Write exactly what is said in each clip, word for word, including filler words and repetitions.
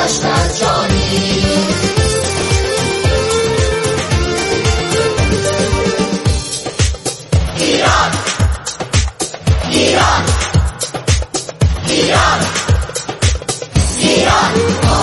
گذشت از جانی. ایران ایران ایران ایران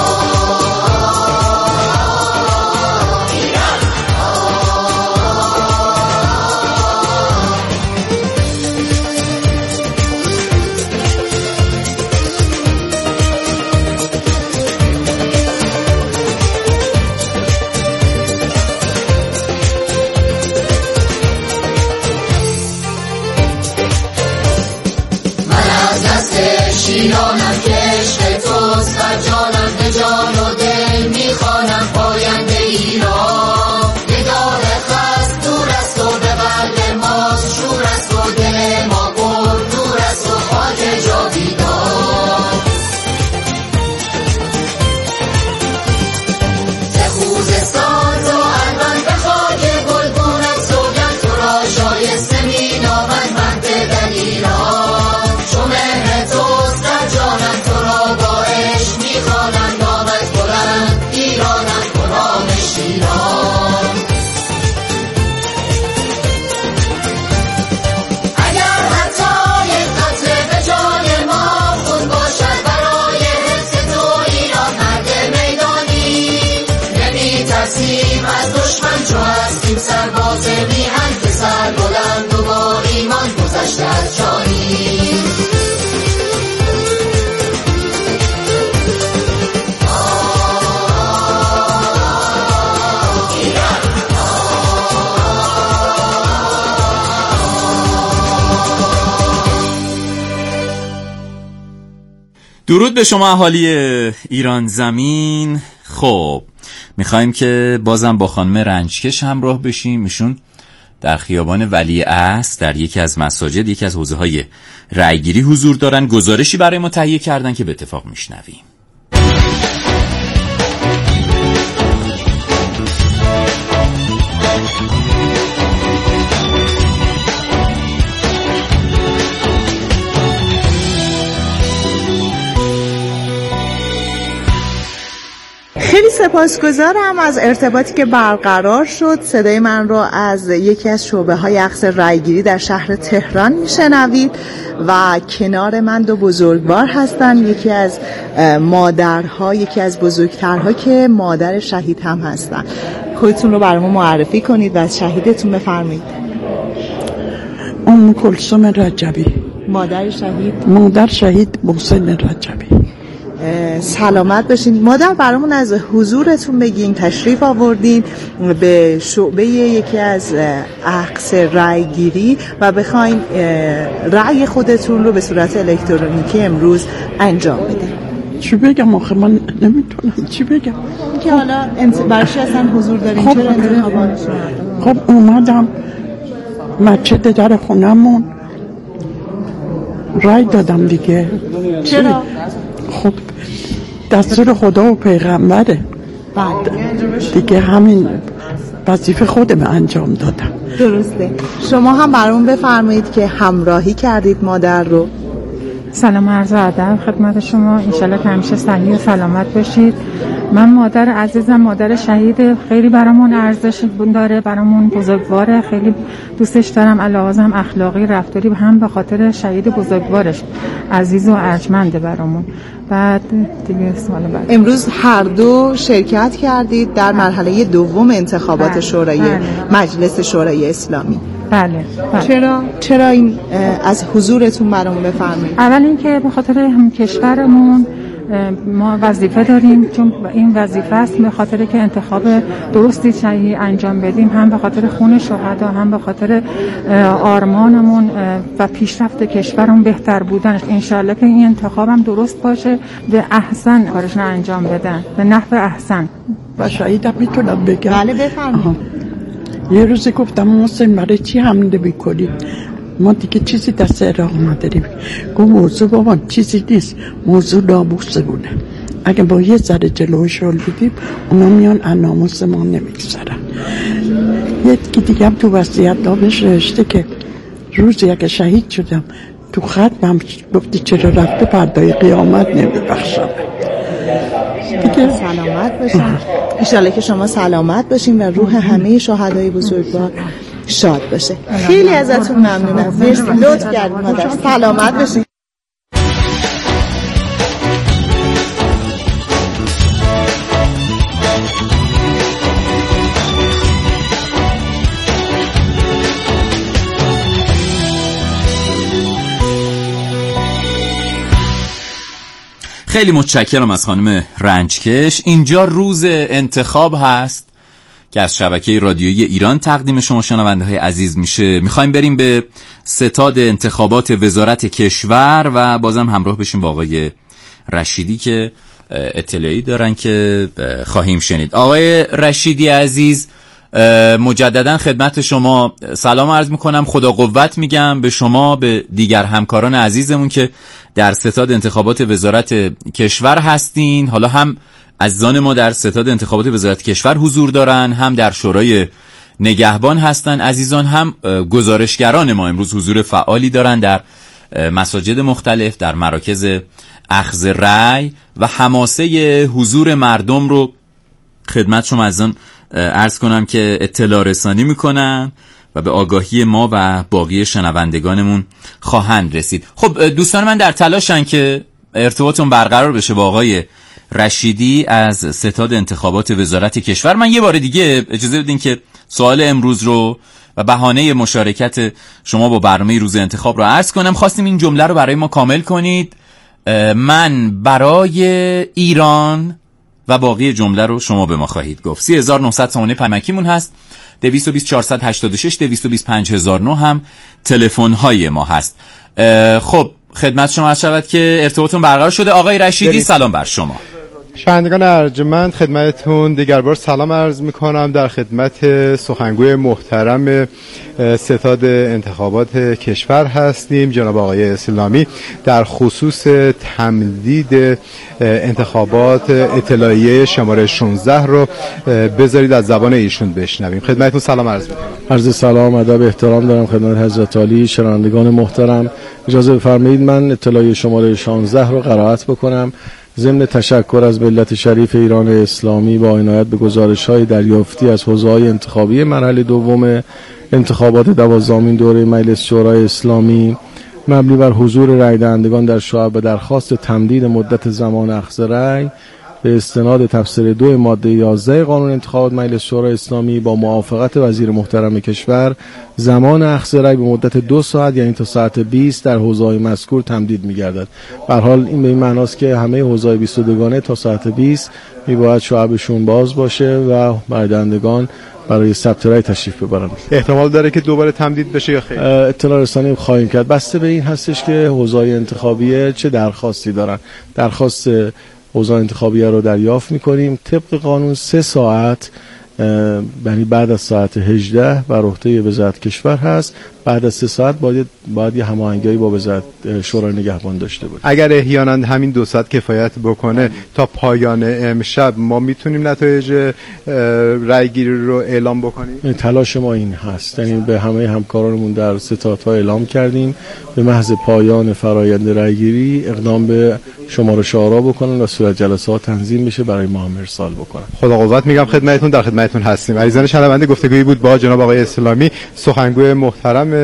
شیرانم که عشق توست و جانم به جان و دل میخوانم پاینده ایران. نگاه خست دور است و به قلب ماست، شور است و دل ما پر دور است و خاک جاویدان. ز خوزستان تو البن به خاک گلگونت سوگند تو را شایسته مینامد مهد در ایران. چو مهر توست در جانم تو را با عشق میخوانم نامت بلند ایرانم غلام شیران. اگر حتی یک قطره به جای ما خون باشد برای حفظ تو ایران مرد میدانی. نمیترسیم از دشمن چو هستیم سرباز میهن که سر بلند و با ایمان گذشت از جانی. درود به شما اهالی ایران زمین. خب میخوایم که بازم با خانم رنجکش همراه بشیم. ایشون در خیابان ولیعصر در یکی از مساجد یکی از حوزه های رأیگیری حضور دارن. گزارشی برای ما تهیه کردن که به اتفاق میشنویم. خیلی سپاسگزارم از ارتباطی که برقرار شد. صدای من رو از یکی از شعبه‌های اخذ رأیگیری در شهر تهران میشنوید و کنار من دو بزرگوار هستن. یکی از مادرها، یکی از بزرگترها که مادر شهید هم هستن. خودتون رو برامون معرفی کنید و از شهیدتون بفرمایید. ام کلثوم رجبی. مادر شهید؟ مادر شهید محسن رجبی. سلامت باشین. مادر برامون از حضورتون بگین. تشریف آوردین به شعبه یکی از اخذ رأیگیری و بخواین رأی خودتون رو به صورت الکترونیکی امروز انجام بدین. چی بگم آخه من نمیتونم چی بگم که حالا برشی اصلا حضور دارین. خب چرا انتخابات شما؟ خب اومدم مسجد در خونمون رأی دادم دیگه. چرا؟ خب دستور خدا و پیغمبره. بعد دیگه همین وظیفه خودم انجام دادم. درسته. شما هم برامون بفرمایید که همراهی کردید مادر رو. سلام عرض ادب خدمت شما. انشالله که همیشه صحیح و سلامت باشید. من مادر عزیزم، مادر شهید، خیلی برامون ارزش داره، برامون بزرگواره، خیلی دوستش دارم. علاوه هم اخلاقی رفتاری هم به خاطر شهید بزرگوارش عزیز و ارجمنده برامون. بعد دیگه سوال بعد. امروز هر دو شرکت کردید در مرحله دوم انتخابات بله. شورای بله. مجلس شورای اسلامی. بله, بله. چرا چرا این از حضورتون برامون بفرمایید؟ اول اینکه به خاطر هم کشورمون ما وظیفه داریم، چون این وظیفه است به خاطر که انتخاب درستی صحیح انجام بدیم، هم به خاطر خون شهدا، هم به خاطر آرمانمون و پیشرفت کشورمون، بهتر بودنش. انشالله که این انتخاب هم درست باشه، به احسن کارش رو انجام بدن، به نحو احسن. و شهیدم میتونم بگم؟ بله بفرمایید. یه روزی گفتم محسن برای چی حمله میکنی؟ ما دیگه چیزی دست عراق نداریم. گفت موضوع بابا چیزی نیست، موضوع ناموسمونه. اگه با یه ذره جلوش رو بدیم اونا میان از ناموس ما نمیگذرن. یکی دیگه هم تو وصیت نامش نوشته که روزی اگه شهید شدم تو ختم هم گفتی چرا رفته فردای قیامت نمیبخشم. سلامت باشین. انشالله که شما سلامت باشین و روح همه شهدای بزرگوار شاد باشه. خیلی ازتون ممنونم. مرسی، لطف کردین مادر. سلامت باشین. خیلی متشکرم از خانم رنجکش. اینجا روز انتخاب هست که از شبکه رادیویی ایران تقدیم شما شنونده های عزیز میشه. میخوایم بریم به ستاد انتخابات وزارت کشور و بازم همراه بشیم با آقای رشیدی که اطلاعی دارن که خواهیم شنید. آقای رشیدی عزیز، مجددا خدمت شما سلام عرض میکنم، خدا قوت میگم به شما، به دیگر همکاران عزیزمون که در ستاد انتخابات وزارت کشور هستین. حالا هم عزیزان ما در ستاد انتخابات وزارت کشور حضور دارن، هم در شورای نگهبان هستن عزیزان، هم گزارشگران ما امروز حضور فعالی دارن در مساجد مختلف، در مراکز اخذ رأی و حماسه حضور مردم رو خدمت شما عزیزان عرض کنم که اطلاع رسانی میکنن و به آگاهی ما و باقی شنوندگانمون خواهند رسید. خب دوستان من در تلاشن که ارتباطون برقرار بشه با آقای رشیدی از ستاد انتخابات وزارت کشور. من یه بار دیگه اجازه بدین که سوال امروز رو و بهانه مشارکت شما با برنامه روز انتخاب رو عرض کنم. خواستیم این جمله رو برای ما کامل کنید: من برای ایران، و باقی جمله رو شما به ما خواهید گفت. سی هزار و نهصد تومانی پیمکیمون هست، دویست و بیست چهارصد و هشتاد و شش، دویست و بیست پنج هزار و نه هم تلفن های ما هست. خب خدمت شما عرض شود که ارتباطتون برقرار شده. آقای رشیدی سلام بر شما. شنوندگان ارجمند، خدمتتون دیگر بار سلام عرض میکنم. در خدمت سخنگوی محترم ستاد انتخابات کشور هستیم، جناب آقای اسلامی، در خصوص تمدید انتخابات اطلاعیه شماره شانزده رو بذارید از زبان ایشون بشنویم. خدمتتون سلام عرض میکنم. عرض سلام، ادب، احترام دارم خدمت حضرت عالی. شنوندگان محترم، اجازه بفرمایید من اطلاعیه شماره شانزده رو قرائت بکنم. ضمن تشکر از ملت شریف ایران اسلامی با عنایت به گزارش‌های دریافتی از حوزه‌های انتخابی مرحله دوم انتخابات دوازدهمین دوره مجلس شورای اسلامی مبنی بر حضور رای دهندگان در شعب و درخواست تمدید مدت زمان اخذ رای به استناد تفسیر دو ماده یازده قانون انتخابات مجلس شورای اسلامی با موافقت وزیر محترم کشور زمان اخذ رای به مدت دو ساعت یعنی تا ساعت بیست در حوزه‌های مذکور تمدید می‌گردد. به هر حال این به این معناست که همه حوزه‌های بیست و دوگانه تا ساعت بیست می‌باید شعبشون باز باشه و رای دهندگان برای ثبت رای تشریف ببرن. احتمال داره که دوباره تمدید بشه یا خیر؟ اطلاع رسانی خواهیم کرد. بسته به این هستش که حوزه‌های انتخابیه چه درخواستی دارن. درخواست حوزه انتخابیه رو دریافت می‌کنیم. طبق قانون سه ساعت یعنی بعد از ساعت هجده بر عهده وزارت کشور هست. بعد از سه ساعت باید باید یه هماهنگی با وزارت شورای نگهبان داشته باشه. اگر احیانا همین دو ساعت کفایت بکنه تا پایان امشب ما میتونیم نتایج رای گیری رو اعلام بکنیم. تلاش ما این هست، یعنی به همه همکارانمون در ستادها اعلام کردیم به محض پایان فرایند رای گیری اقدام به شمارش آرا بکنن و صورت جلسات تنظیم بشه برای ما هم ارسال بکنن. خدا قوت میگم خدمتتون، در خدمتتون هستیم. عزیزان شنونده، گفتگویی بود با جناب آقای اسلامی، سخنگوی محترم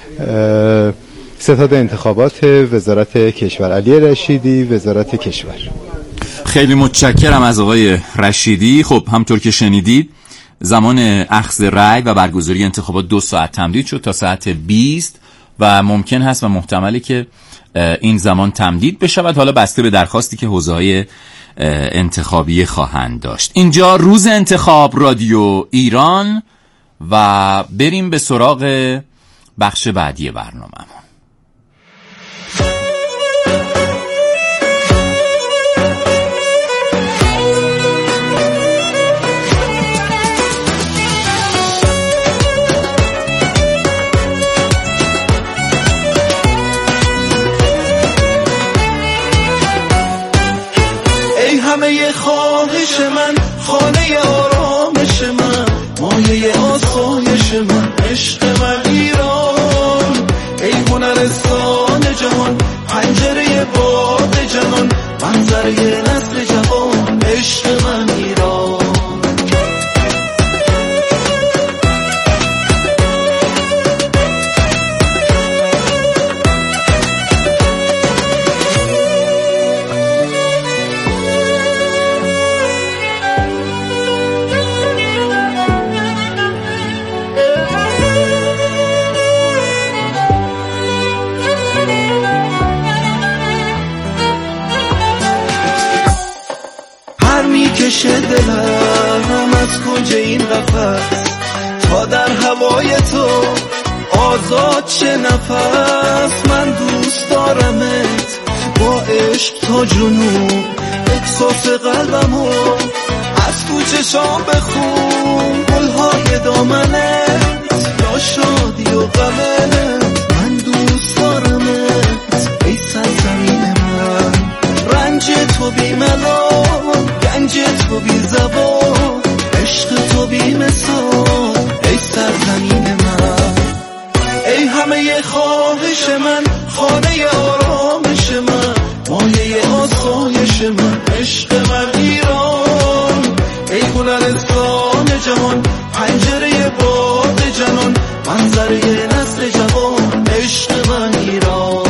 ستاد انتخابات وزارت کشور. علی رشیدی، وزارت کشور. خیلی متشکرم از آقای رشیدی. خب همطور که شنیدید زمان اخذ رای و برگزاری انتخابات دو ساعت تمدید شد تا ساعت بیست و ممکن هست و محتمله که این زمان تمدید بشود، حالا بسته به درخواستی که حوزه‌های انتخابی خواهند داشت. اینجا روز انتخاب رادیو ایران و بریم به سراغ بخش بعدی برنامه‌مون. ای همه خواهش من، خانه آرامش من، مایه آسایش من، عشق من ایران، ای هنرستان جهان، پنجره باد جهان، منظره نسل جوان، ای میشه دلم از کنج این قفس تا در هوای تو آزاد چه نفس. من دوست دارمت با عشق تا جنون، احساس قلبمو از تو چشام بخون. گلهای دامنت یا شادی و غمت، من دوست دارمت ای سرزمین من. رنج تو بی ملال، گنج تو بی زبان، عشق تو بی مثال ای سرزمین من. ای همه خواهش من، خانه آرامش من، مایه آسایش من، عشق من ایران. ای هنرستان جهان، پنجره باد جنان، منظره نسل جوان، عشق من ایران.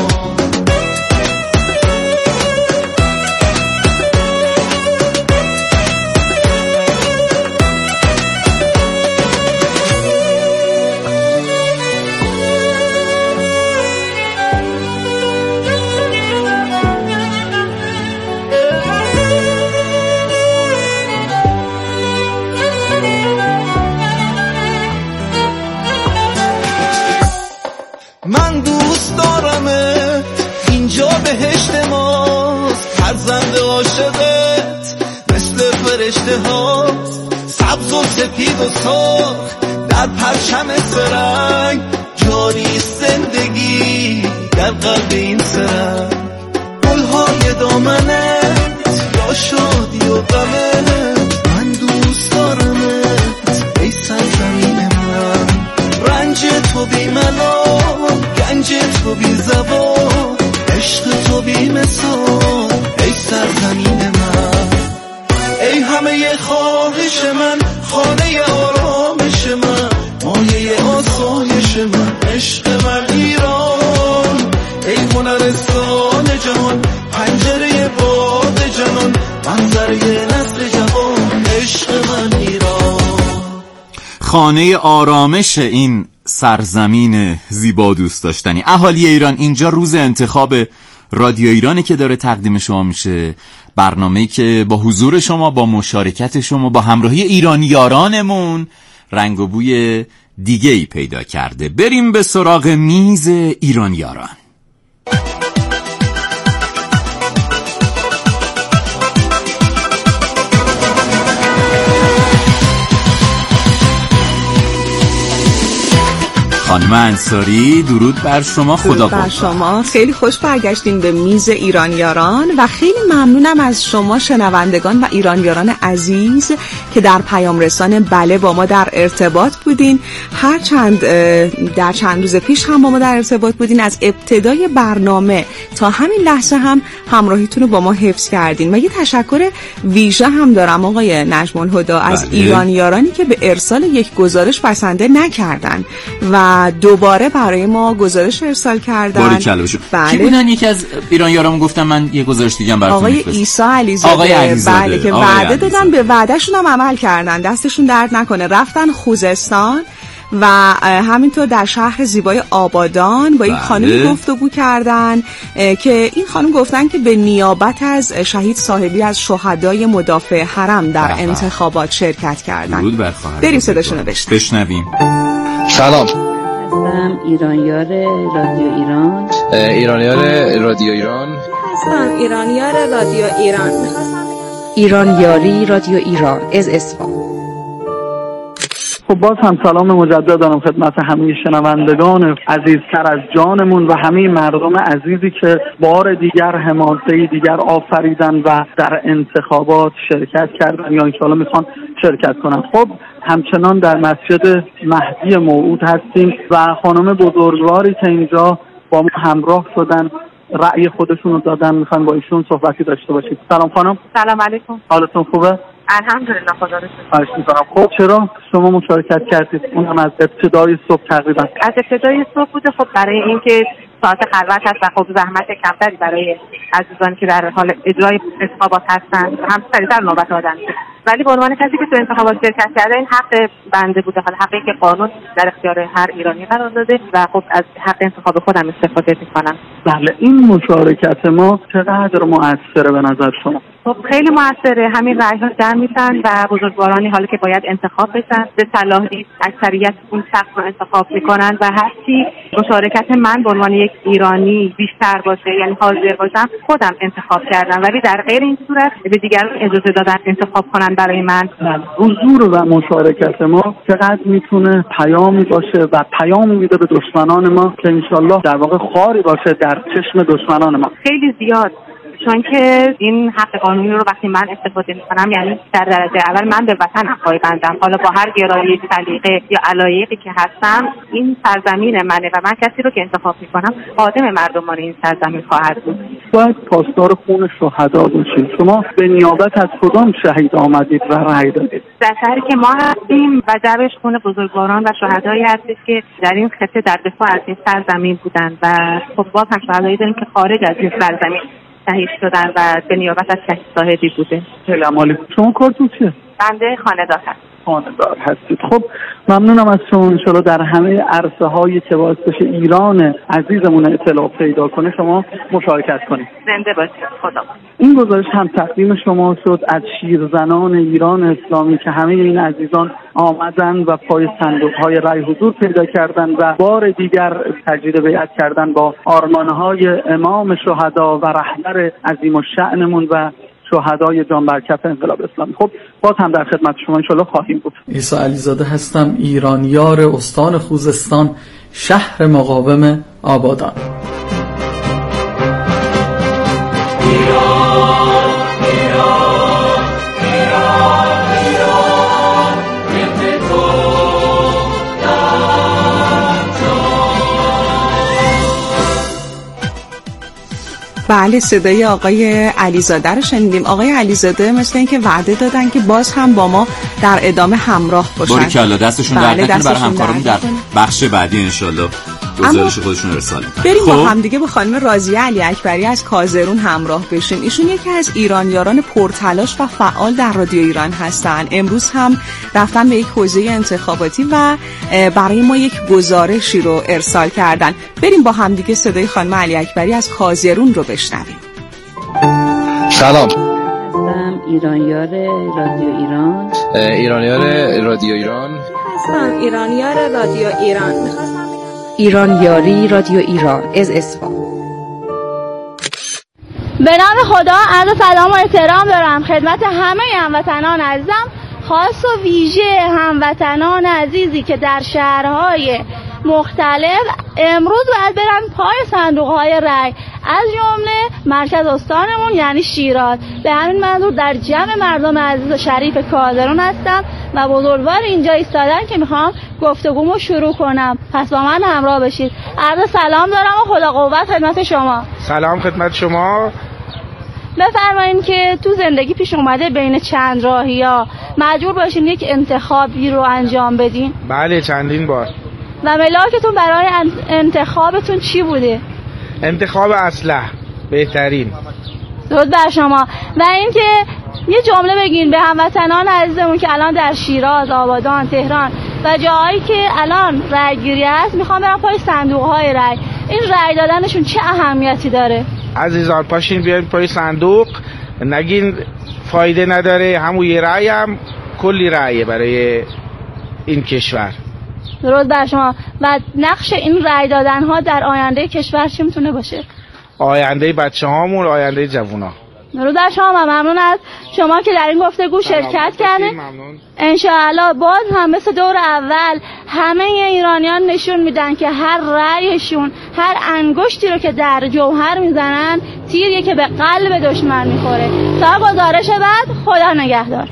من دوست دارمت، اینجا بهشت ماست، فرزند عاشقت مثل فرشته هاست. سبز و سپید و سرخ در پرچم سرنگ، جاری زندگی در قلب این سرنگ. گلهای دامنت یا شادی و غمت، من دوست دارمت ای سرزمین من. رنج تو بی ملال، گنج تو بی زبان، عشق تو بی مثال ای سرزمین من. ای همه خواهش من، خانه آرامش من، مایه آسایش من، عشق من ایران. ای هنرستان جهان، پنجره باد جنان، منظره نسل جوان، عشق من ایران. خانه آرامش این سرزمین زیبا دوست داشتنی. اهالی ایران، اینجا روز انتخاب رادیو ایرانه که داره تقدیم شما میشه، برنامه‌ای که با حضور شما، با مشارکت شما، با همراهی ایرانیارانمون رنگ و بوی دیگه‌ای پیدا کرده. بریم به سراغ میز ایرانیاران. خانم انصاری، درود بر شما. خدا بر شما. خیلی خوش برگشتین به میز ایرانیاران و خیلی ممنونم از شما شنوندگان و ایرانیاران عزیز که در پیام رسان بله با ما در ارتباط بودین. هر چند در چند روز پیش هم با ما در ارتباط بودین. از ابتدای برنامه تا همین لحظه هم همراهیتون رو با ما حفظ کردین و یه تشکر ویژه هم دارم آقای نجم الهدی از بله. ایرانیارانی که به ارسال یک گزارش بسنده نکردن و دوباره برای ما گزارش ارسال کردن. باریکلا بشه. بله. کی بودن؟ یکی از ایرانیارامون گفتم من یه گزارش دیگه هم براتون آقای عیسی علیزاده. آقای علیزاده. بله که آقای وعده علیزاده. دادن، به وعدهشون هم عمل کردن، دستشون درد نکنه. رفتن خوزستان و همینطور در شهر زیبای آبادان با این بله. خانم گفتگو کردن که این خانم گفتن که به نیابت از شهید صاحبی از شهدای مدافع حرم در بله. انتخابات شرکت کردن. درود بر خواهر. بریم صداشون رو بشنویم. سلام، هستم ایرانیار رادیو ایران. ایرانیار رادیو ایران هستم ایرانیار رادیو ایران. ایرانیاری رادیو ایران از اصفهان. خب باز هم سلام مجدد دارم خدمت همه شنوندگان عزیزتر از جانمون و همه مردم عزیزی که بار دیگر حماسه دیگر آفریدن و در انتخابات شرکت کردن یا انشاءالله میخوان شرکت کنن. خب همچنان در مسجد مهدی موعود هستیم و خانم بزرگواری که اینجا با ما همراه شدن رأی خودشون رو دادن، میخوان با ایشون صحبتی داشته باشید. سلام خانم. سلام علیکم. حالتون خوبه؟ الحمدلله خدا رو خواهش میکنم. خب چرا شما مشارکت کردید؟ اونم از ابتدای صبح تقریبا. از ابتدای صبح بوده. خب برای اینکه ساعت خلوت هست و خب زحمت کمتری برای عزیزانی که در حال اجرای انتخابات هستن هم سریعتر نوبت آدم، ولی به عنوان کسی که تو انتخابات شرکت کرده این حق بنده بوده، حالا حقی که قانون در اختیار هر ایرانی قرار داده و خب از حق انتخاب خودم استفاده میکنم. بله، این مشارکت ما چقدر مؤثره به نظر شما؟ خب خیلی موثره. همین رأی‌ها جمع میشن و بزرگوارانی حالا که باید انتخاب بشن به صلاحی اکثریت اون شخص رو انتخاب میکنن و هرچی مشارکت من به عنوان یک ایرانی بیشتر باشه، یعنی حاضر باشم، خودم انتخاب کردم. ولی در غیر این صورت به دیگران اجازه دادن انتخاب کنن برای من. حضور و مشارکت ما چقدر میتونه پیامی باشه و پیامی میده به دشمنان ما که انشالله در واقع خاری باشه در چشم دشمنان ما. خیلی زیاد، چون که این حق قانونی رو وقتی من استفاده میکنم، یعنی در درجه اول من به وطنم پایبندم. حالا با هر گرایش، سلیقه یا علایقی که هستم، این سرزمین منه و من کسی رو که انتخاب میکنم خادم مردمان این سرزمین خواهد بود. باید پاسدار خون شهدا باشید. شما به نیابت از کدام شهید آمدید و رأی دادید؟ در شهری که ما هستیم و جبش خون بزرگواران و شهدایی هستید که در این خطه در دفاع از این سرزمین بودن و خب باز هم شهدایی داریم که خارج از این سرزمین شهید شدن و به نیابت از شهید صاحبی بوده. خیلی عالی. شما کارتون چیه؟ بنده خانه‌دار هستم. خانه‌دار هستید. خب ممنونم از شما. انشالله در همه عرصه هایی که باعث بشه ایران عزیزمون اطلاع پیدا کنه شما مشارکت کنید. زنده باشید. خدا. این گزارش هم تقدیم شما شد از شیرزنان ایران اسلامی که همه این عزیزان آمدن و پای صندوق‌های رای حضور پیدا کردن و بار دیگر تجدید بیعت کردن با آرمان‌های امام شهدا و رهبر عظیم الشأنمون و شهدای جان برکت انقلاب اسلامی. خب باز هم در خدمت شما انشالله خواهیم بود. عیسی علیزاده هستم، ایرانیار استان خوزستان، شهر مقاوم آبادان. بله، صدای آقای علیزاده رو شنیدیم. آقای علیزاده مثل اینکه وعده دادن که باز هم با ما در ادامه همراه باشن. باریکلا، دستشون درد نکنه. برای همکارمون در بخش بعدی انشالله گزارش خودشون رو ارسال می‌کنن. بریم با هم دیگه با خانم راضیه علی اکبری از کازرون همراه بشیم. ایشون یکی از ایرانیاران پرتلاش و فعال در رادیو ایران هستن. امروز هم رفتن به یک حوزه انتخاباتی و برای ما یک گزارشی رو ارسال کردن. بریم با هم دیگه صدای خانم علی اکبری از کازرون رو بشنویم. سلام، هستم ایرانیار رادیو ایران. ایرانیار رادیو ایران هستم ایرانیار رادیو ایران. ایرانیاری رادیو ایران از اصفهان. به نام خدا عرض سلام و احترام دارم خدمت همه هموطنان عزیزم، خاص و ویژه هموطنان عزیزی که در شهرهای مختلف امروز باید برن پای صندوق‌های رای، از جمله مرکز استانمون یعنی شیراز. به همین منظور در جمع مردم عزیز و شریف کازرون هستم و بزرگوار اینجا ایستادن که میخوام گفتگومو شروع کنم. پس با من همراه بشید. عرض سلام دارم و خدا قوت خدمت شما. سلام خدمت شما. بفرمایید که تو زندگی پیش اومده بین چند راهیا مجبور باشین یک انتخابی رو انجام بدین؟ بله، چندین بار. و ملاکتون برای انتخابتون چی بوده؟ انتخاب اسلحه بهترین. درود بر شما. و اینکه یه جمله بگین به هموطنان عزیزمون که الان در شیراز، آبادان، تهران و جاهایی که الان رای گیری هست میخوام برن پای صندوق‌های رای، این رای دادنشون چه اهمیتی داره؟ عزیزان پاشین بیاین پای صندوق، نگین فایده نداره، همون یه رای هم کلی رایه برای این کشور. درود بر شما. و نقش این رای دادن ها در آینده کشور چی میتونه باشه؟ آینده بچه هامون، آینده جوونا. درود بر شما. ممنون از شما که در این گفتگو شرکت کردین. انشاءالله باز هم مثل دور اول همه ایرانیان نشون میدن که هر رایشون، هر انگشتی رو که در جوهر میزنن تیریه که به قلب دشمن میخوره. تا گزارش بعد، خدا نگهدار.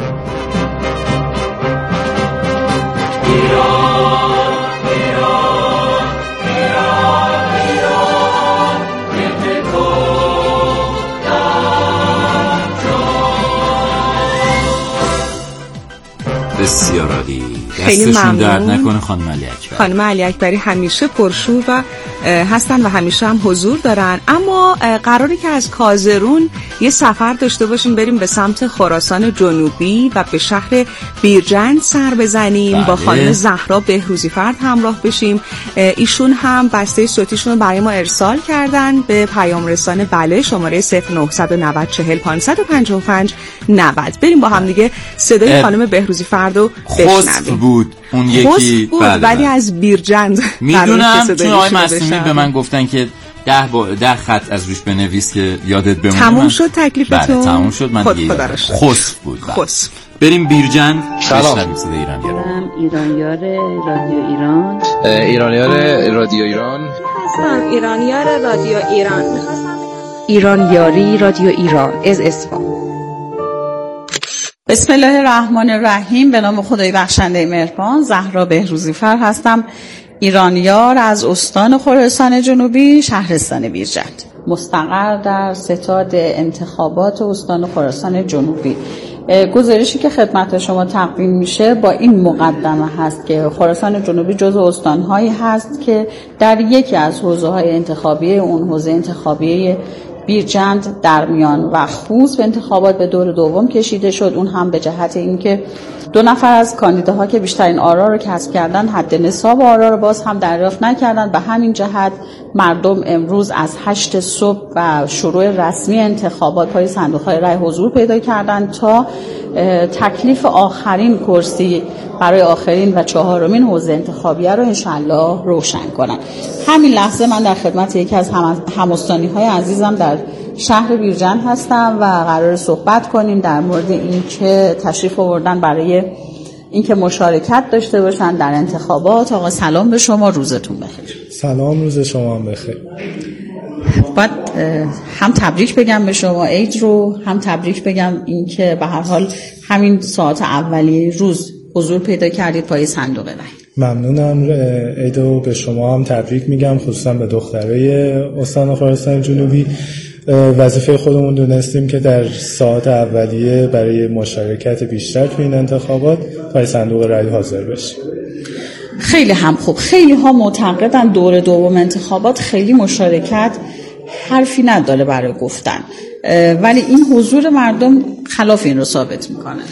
بسیار عالی. دستشون درد نکنه. خانم علی اکبری خانم علی اکبری همیشه پرشور و هستن و همیشه هم حضور دارن. اما قراره که از کازرون یه سفر داشته باشیم بریم به سمت خراسان جنوبی و به شهر بیرجند سر بزنیم. بله. با خانم زهرا بهروزی فرد همراه بشیم. ایشون هم بسته صوتیشون رو برای ما ارسال کردن به پیام رسان بله شماره صفر نه نه صفر چهل پانصد و پنجاه و پنج نود. بریم با هم دیگه صدای خانم بهروزی فرد رو بشنویم. بود اون یکی بود بله ولی از بیرجند میدونم چون آقای معصومی به من گفتن که ده, با ده خط از روش بنویس که یادت بمونه. تموم شد تکلیفتون؟ بله تموم شد. من دیگه خسف بود. خسف. بریم بیرجند. سلام. صدای ایران یار. ایرانیار رادیو ایران. ایرانیار رادیو ایران. هستم ایرانیار رادیو ایران. ایرانیاری رادیو ایران از اصفهان. بسم الله الرحمن الرحیم. به نام خدای بخشنده مهربان. زهرا بهروزی فر هستم، ایرانیار از استان خراسان جنوبی، شهرستان بیرجند، مستقر در ستاد انتخابات استان خراسان جنوبی. گزارشی که خدمت شما تقدیم میشه با این مقدمه هست که خراسان جنوبی جزو استانهایی هست که در یکی از حوزه‌های انتخابی اون حوزه انتخابی بیرجند در میان و خوز به انتخابات به دور دوم کشیده شد. اون هم به جهت اینکه دو نفر از کاندیداها که بیشترین آرا رو کسب کردن حد نصاب آرا رو باز هم دریافت نکردن. به همین جهت مردم امروز از هشت صبح و شروع رسمی انتخابات پای صندوق‌های رای حضور پیدا کردن تا تکلیف آخرین کرسی برای آخرین و چهارمین حوزه انتخابیه رو انشالله روشن کنن. همین لحظه من در خدمت یکی از هم‌استانی‌های عزیزم در شهر بیرجند هستم و قرار صحبت کنیم در مورد اینکه تشریف آوردن برای اینکه مشارکت داشته باشن در انتخابات. آقا سلام به شما، روزتون بخیر. سلام، روز شما هم بخیر. باید هم تبریک بگم به شما عید رو، هم تبریک بگم اینکه به هر حال همین ساعت اولیه روز حضور پیدا کردید پای صندوق رای. ممنونم. عید رو به شما هم تبریک میگم، خصوصا به دخترای استان خراسان جنوبی. وظیفه خودمون دونستیم که در ساعت اولیه برای مشارکت بیشتر تو این انتخابات پای صندوق رای حاضر بشیم. خیلی هم خوب. خیلی ها معتقدن دور دوم انتخابات خیلی مشارکت حرفی نداره برای گفتن، ولی این حضور مردم خلاف این رو ثابت میکنه.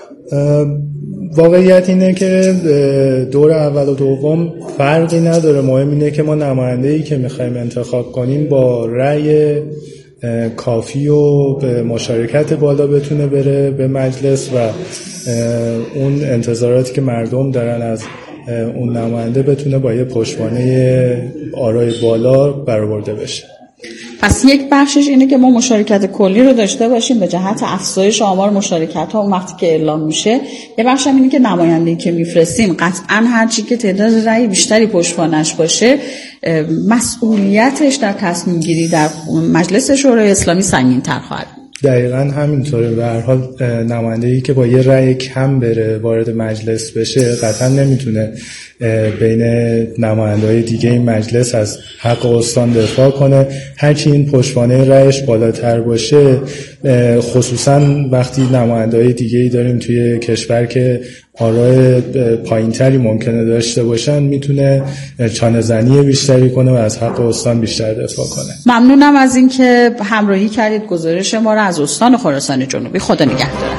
واقعیت اینه که دور اول و دوم فرقی نداره. مهم اینه که ما نماینده‌ای که میخوایم انتخاب کنیم با رأی کافی و به مشارکت بالا بتونه بره به مجلس و اون انتظاراتی که مردم دارن از اون نماینده بتونه با یه پشتوانه آرای بالا برآورده بشه. پس یک بخشش اینه که ما مشارکت کلی رو داشته باشیم به جهت افزایش آمار مشارکت ها اون وقتی که اعلام میشه. یه بخش هم اینه که نماینده‌ای که میفرستیم قطعاً هر چی که تعداد رأی بیشتری پشتوانش باشه مسئولیتش در تصمیم گیری در مجلس شورای اسلامی سنگین تر خواهد. دقیقاً همینطوره. به هر حال نماینده‌ای که با یه رأی کم بره وارد مجلس بشه قطعاً نمیتونه بین نماینده‌های دیگه این مجلس از حق استان دفاع کنه. هرچی این پشتوانه رأیش بالاتر باشه، خصوصاً وقتی نماینده‌های دیگه‌ای داریم توی کشور که آرای پایینتری ممکنه داشته باشن، میتونه چانه‌زنی بیشتری کنه و از حق استان بیشتر دفاع کنه. ممنونم از اینکه همراهی کردید گزارش ما را از استان خراسان جنوبی. خدا نگهدار.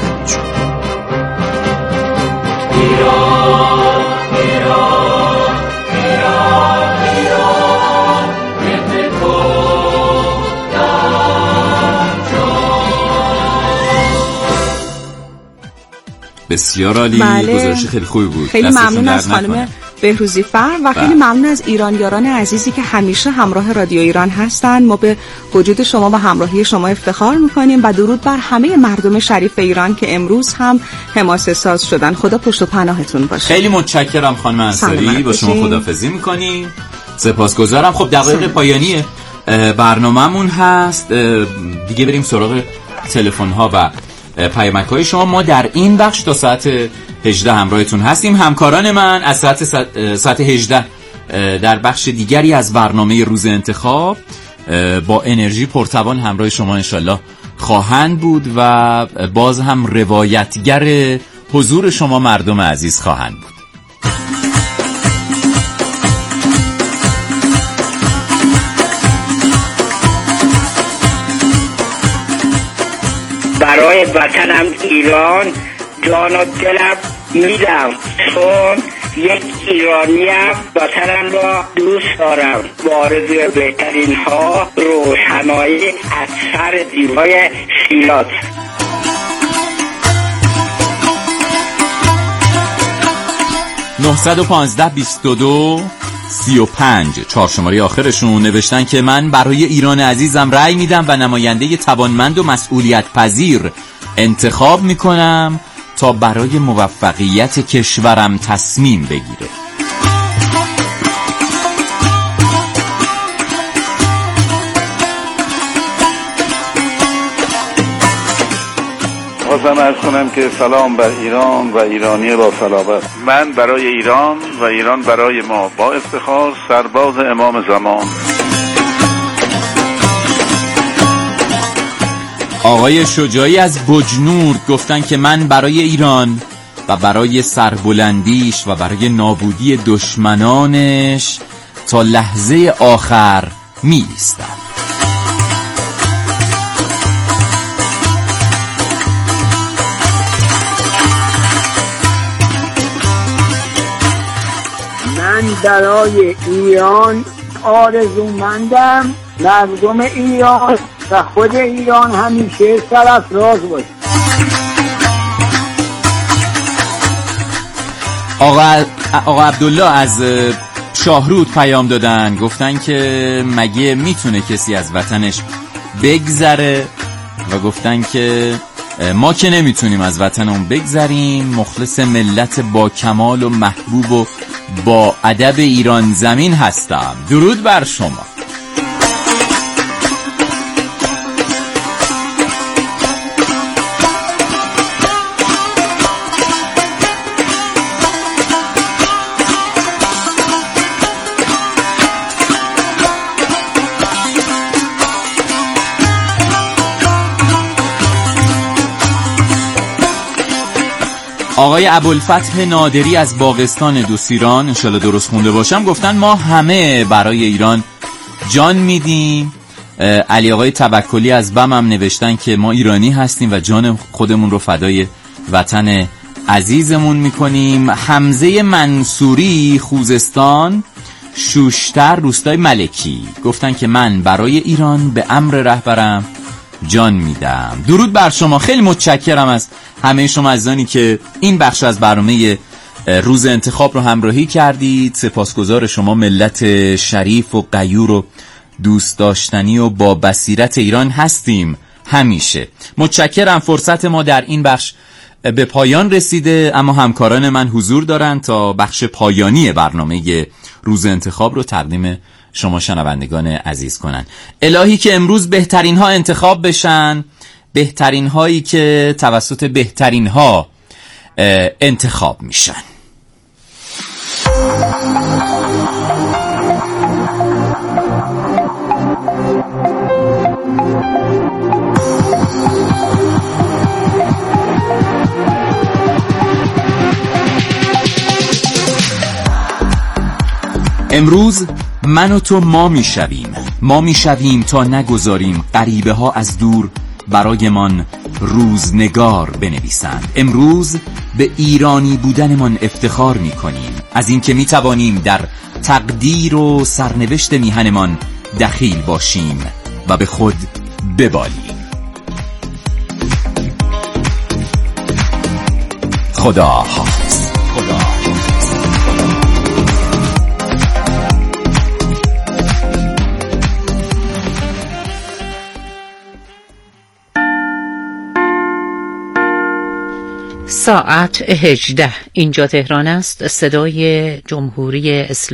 بسیار عالی. بله. گزارش خیلی خوبی بود. خیلی ممنون از خانم بهروزی فر و خیلی ممنون از ایرانیاران عزیزی که همیشه همراه رادیو ایران هستن. ما به وجود شما و همراهی شما افتخار میکنیم و درود بر همه مردم شریف ایران که امروز هم حماسه ساز شدن. خدا پشت و پناهتون باشه. خیلی متشکرم خانم انصاری، با شما خداحافظی میکنیم. سپاسگزارم. خب دقایق پایانی برنامه‌مون هست دیگه، بریم سراغ تلفن ها و پیامک های شما. ما در این بخش تا ساعت هجده همراهتون هستیم. همکاران من از ساعت ساعت هجده در بخش دیگری از برنامه روز انتخاب با انرژی پرتوان همراه شما انشالله خواهند بود و باز هم روایتگر حضور شما مردم عزیز خواهند بود. برای وطنم ایران جان و دلم میدم، چون یک ایرانیم، وطنم را دوست دارم. با آرزوی بهترین ها، روشنایی از سر دیوای شیراز. نه یک پنج بیست و دو سی و پنج چهار شماره آخرشون نوشتن که من برای ایران عزیزم رأی میدم و نماینده توانمند و مسئولیت پذیر انتخاب میکنم تا برای موفقیت کشورم تصمیم بگیره. خواستم عرض کنم که سلام بر ایران و ایرانی با صلابت. من برای ایران و ایران برای ما، با افتخار سرباز امام زمان. آقای شجاعی از بجنورد گفتن که من برای ایران و برای سربلندیش و برای نابودی دشمنانش تا لحظه آخر می ایستم. من برای ایران آرزومندم مردم ایران و خود ایران همیشه سرافراز باشه. آقا آقا عبدالله از شاهرود پیام دادن، گفتن که مگه میتونه کسی از وطنش بگذره و گفتن که ما که نمیتونیم از وطنمون بگذریم. مخلص ملت با کمال و محبوب و با ادب ایران زمین هستم. درود بر شما. آقای ابوالفتح نادری از باغستان دوستیران، انشالله درست خونده باشم، گفتن ما همه برای ایران جان میدیم. علی آقای توکلی از بم هم نوشتن که ما ایرانی هستیم و جان خودمون رو فدای وطن عزیزمون میکنیم. حمزه منصوری خوزستان شوشتر روستای ملکی گفتن که من برای ایران به امر رهبرم جان میدم. درود بر شما. خیلی متشکرم از همه شما عزیزانی که این بخش از برنامه روز انتخاب رو همراهی کردید. سپاسگزار شما ملت شریف و غیور و دوست داشتنی و با بصیرت ایران هستیم همیشه. متشکرم. فرصت ما در این بخش به پایان رسیده، اما همکاران من حضور دارن تا بخش پایانی برنامه روز انتخاب رو تقدیم شما شنوندگان عزیز کنن. الهی که امروز بهترین ها انتخاب بشن، بهترین هایی که توسط بهترین ها انتخاب میشن. امروز من و تو ما میشویم، ما میشویم تا نگذاریم غریبه ها از دور برایمان روزنگار بنویسند. امروز به ایرانی بودنمان افتخار میکنیم، از اینکه میتوانیم در تقدیر و سرنوشت میهنمان دخیل باشیم و به خود ببالیم. خدا حافظ. خدا ساعت هجده. اینجا تهران است، صدای جمهوری اسلامی.